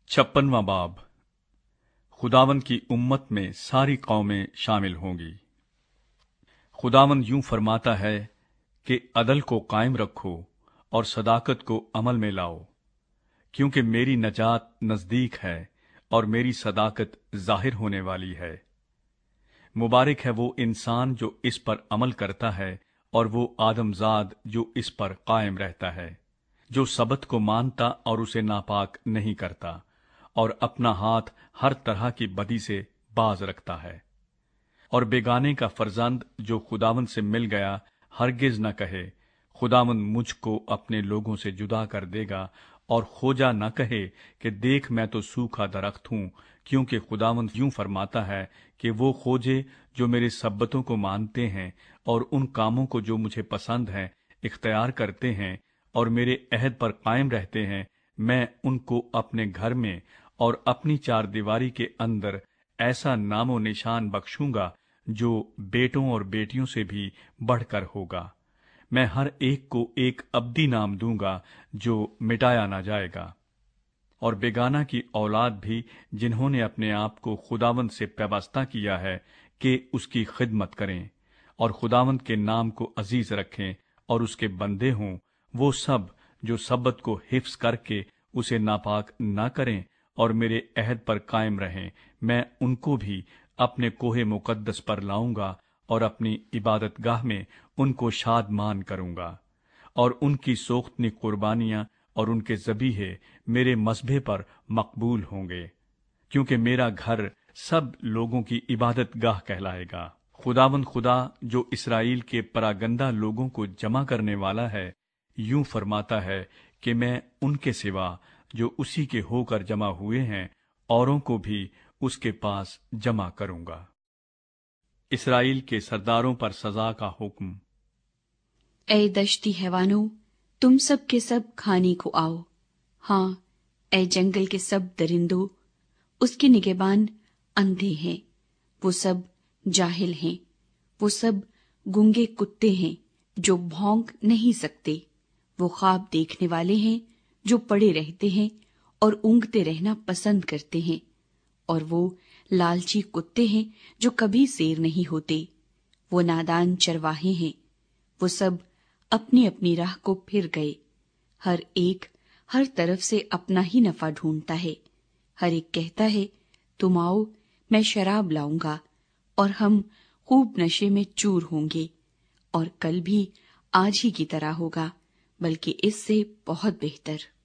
56वां बाब। खुदावन की उम्मत में सारी कौमें शामिल होंगी। खुदावन यूं फरमाता है कि अदल को कायम रखो और सदाकत को अमल में लाओ, क्योंकि मेरी नजात नजदीक है और मेरी सदाकत जाहिर होने वाली है। मुबारक है वो इंसान जो इस पर अमल करता है और वो आदमजाद जो इस पर कायम रहता है, जो सबत को मानता और उसे नापाक नहीं करता और अपना हाथ हर तरह की बदी से बाज रखता है। और बेगाने का फर्जंद जो खुदावन से मिल गया हरगिज न कहे, खुदावन मुझको अपने लोगों से जुदा कर देगा, और खोजा न कहे कि देख मैं तो सूखा दरख्त हूं, क्योंकि खुदावन यूं फरमाता है कि वो खोजे जो मेरे सब्बतों को मानते हैं और उन कामों को जो मुझे पसंद हैं इख्तियार करते हैं और मेरे अहद पर कायम रहते हैं। मैं उनको अपने घर में और अपनी चार दीवारी के अंदर ऐसा नामो निशान बख्शूंगा जो बेटों और बेटियों से भी बढ़कर होगा। मैं हर एक को एक अब्दी नाम दूंगा जो मिटाया ना जाएगा। और बेगाना की औलाद भी जिन्होंने अपने आप को खुदावंद से पैबस्ता किया है कि उसकी खिदमत करें और खुदावंद के नाम को अजीज रखें और उसके बंदे हों, वो सब जो सब्बत को हिफ्स करके उसे नापाक ना करें और मेरे अहद पर कायम रहें, मैं उनको भी अपने कोहे मुकद्दस पर लाऊंगा और अपनी इबादत गाह में उनको शादमान करूंगा। और उनकी सोख्तनी कुर्बानियां और उनके ज़बीहे मेरे मज़बे पर मकबूल होंगे, क्योंकि मेरा घर सब लोगों की इबादत गाह कहलाएगा। खुदावंद खुदा जो इसराइल के परागंदा लोगों को जमा करने वाला है, यूं फरमाता है कि मैं उनके सिवा जो उसी के होकर जमा हुए हैं औरों को भी उसके पास जमा करूंगा। इसराइल के सरदारों पर सजा का हुक्म। ए दश्ती हैवानों, तुम सब के सब खाने को आओ। हाँ, ए जंगल के सब दरिंदों, उसके निगहबान अंधे हैं, वो सब जाहिल हैं, वो सब गूंगे कुत्ते हैं जो भौंक नहीं सकते। वो ख्वाब देखने वाले हैं जो पड़े रहते हैं और ऊँघते रहना पसंद करते हैं। और वो लालची कुत्ते हैं जो कभी सेर नहीं होते। वो नादान चरवाहे हैं, वो सब अपनी अपनी राह को फिर गए। हर एक हर तरफ से अपना ही नफा ढूंढता है। हर एक कहता है, तुम आओ, मैं शराब लाऊंगा और हम खूब नशे में चूर होंगे। और कल भी आज ही की तरह होगा, बल्कि इससे बहुत बेहतर।